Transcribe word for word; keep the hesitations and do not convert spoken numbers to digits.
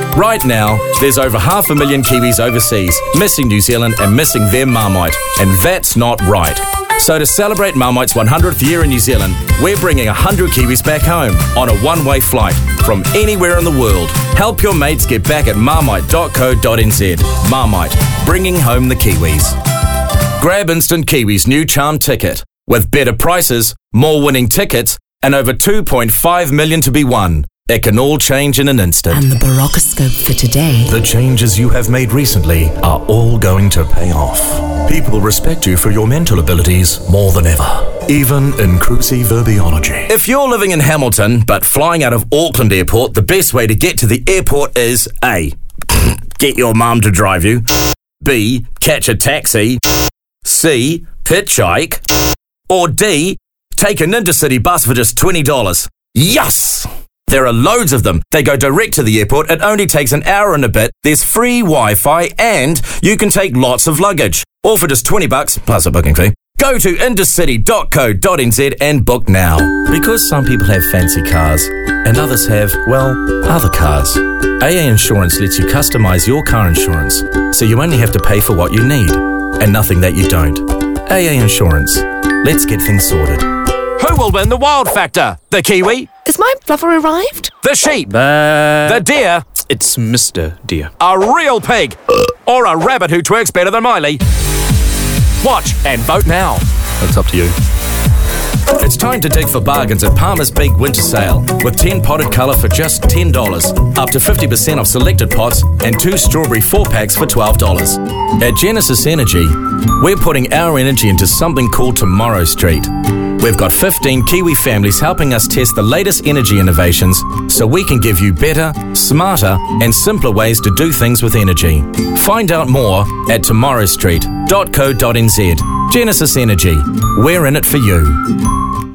Right now, there's over half a million Kiwis overseas, missing New Zealand and missing their Marmite, and that's not right. So to celebrate Marmite's one hundredth year in New Zealand, we're bringing one hundred Kiwis back home on a one-way flight from anywhere in the world. Help your mates get back at marmite dot co dot n z. Marmite, bringing home the Kiwis. Grab Instant Kiwis' new charm ticket. With better prices, more winning tickets, and over two point five million to be won. It can all change in an instant. And the Baroccoscope for today. The changes you have made recently are all going to pay off. People respect you for your mental abilities more than ever. Even in Cruci Verbiology. If you're living in Hamilton but flying out of Auckland Airport, the best way to get to the airport is A. Get your mum to drive you. B. Catch a taxi. C. Hitchhike. Or D. Take an intercity bus for just twenty dollars. Yes! There are loads of them. They go direct to the airport. It only takes an hour and a bit. There's free Wi-Fi and you can take lots of luggage. All for just twenty bucks plus a booking fee. Go to intercity dot co dot n z and book now. Because some people have fancy cars and others have, well, other cars. A A Insurance lets you customise your car insurance so you only have to pay for what you need and nothing that you don't. A A Insurance. Let's get things sorted. Who will win the wild factor? The kiwi? Is my fluffer arrived? The sheep? Uh, The deer? it's Mister Deer. A real pig? Or a rabbit who twerks better than Miley? Watch and vote now. It's up to you. It's time to dig for bargains at Palmer's Big Winter Sale with ten potted colour for just ten dollars, up to fifty percent off selected pots and two strawberry four packs for twelve dollars. At Genesis Energy, we're putting our energy into something called Tomorrow Street. We've got fifteen Kiwi families helping us test the latest energy innovations so we can give you better, smarter and simpler ways to do things with energy. Find out more at tomorrow street dot co dot n z. Genesis Energy. We're in it for you.